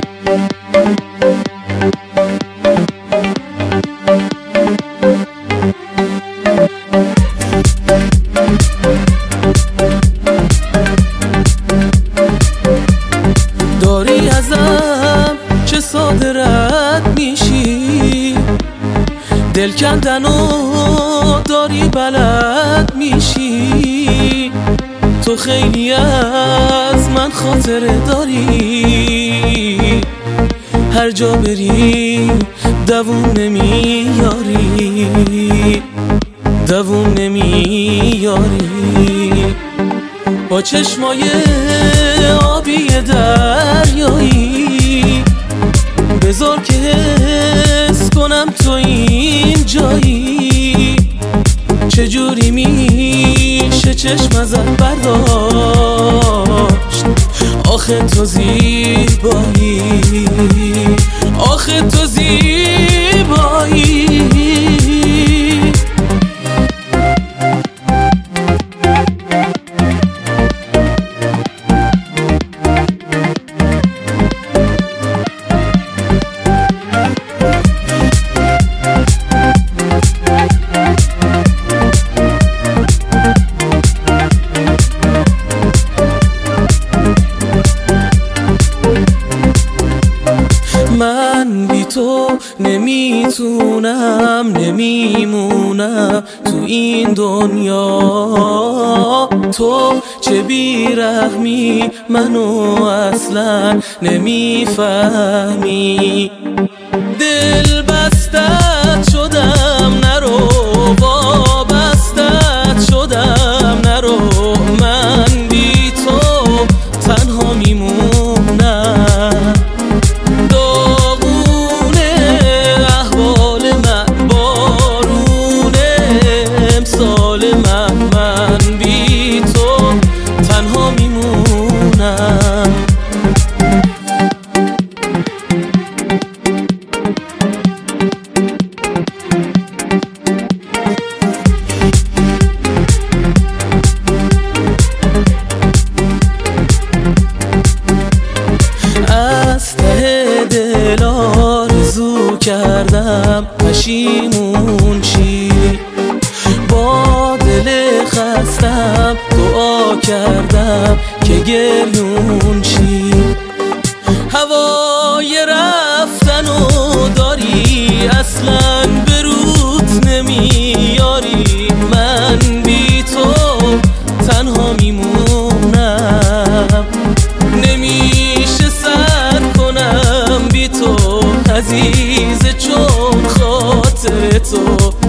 داری ازم چه ساده رد میشی، دل کندنو داری بلد میشی. تو خیلی از من خاطره داری، هر جا بری دووم نمیاری، دووم نمیاری. با چشمای آبی دریایی بذار که حس کنم تو این جایی. چجوری میشه چشم ازت برداشت، آخه تو زیبایی، آخه تو زیبایی. من بی تو نمیتونم، نمیمونم تو این دنیا. تو چه بیرحمی منو اصلا نمیفهمی. دل بستت شدم نرو، وابستت شدم نرو. من بی تو تنها میمونم. من بی تو تنها میمونم. از ته دل آرزو کردم پشیمون چی، با دل خستم دعا کردم که گریون چی. هوای رفتنو داری اصلا به روت نمیاری. من بی تو تنها میمونم. نمیشه سر کنم بی تو عزیز، چون خاطر تو